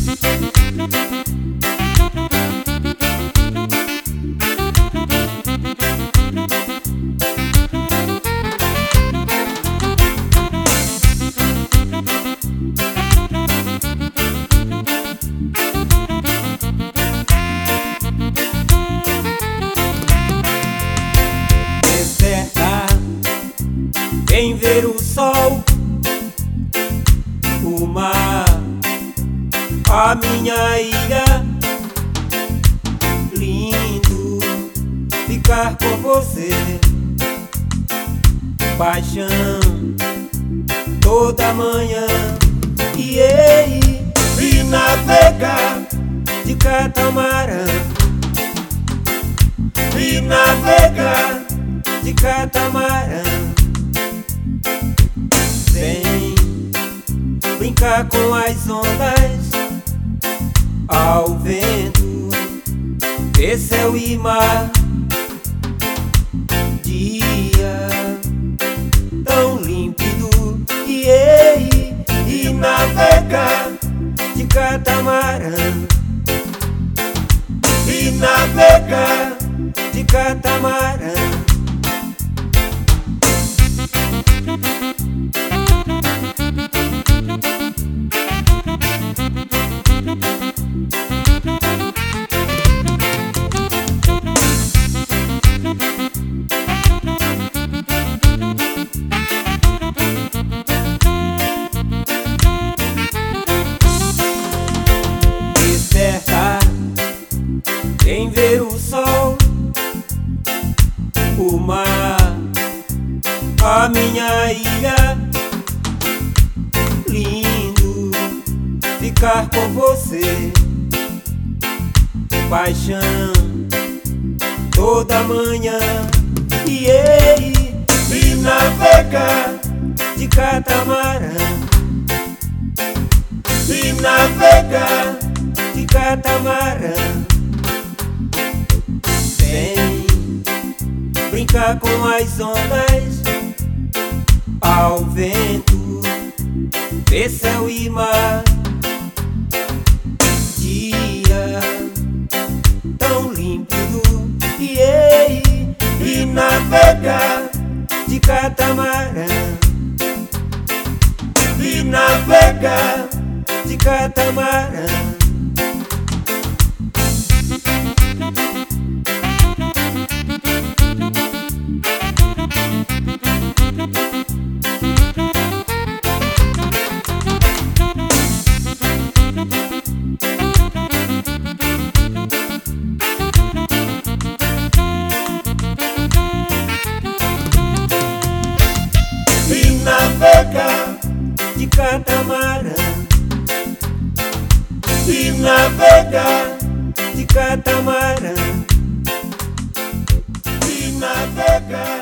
Vem ver o sol, o mar, a minha ilha. Lindo ficar com você, paixão toda manhã. E navegar de catamarã, e navegar de catamarã. Vem brincar com as ondas, ao vento, ver céu e mar. Dia tão límpido, e navegar de catamarã, e navegar de catamarã. Vem ver o sol, o mar, a minha ilha. Lindo ficar com você, paixão toda manhã. E navegar de catamarã, e navegar de catamarã. Vem brincar com as ondas, ao vento, ver céu e mar. Dia tão límpido, e navegar de catamarã, e navegar de catamarã. E navegar de catamarã, e navegar de catamarã, e navegar.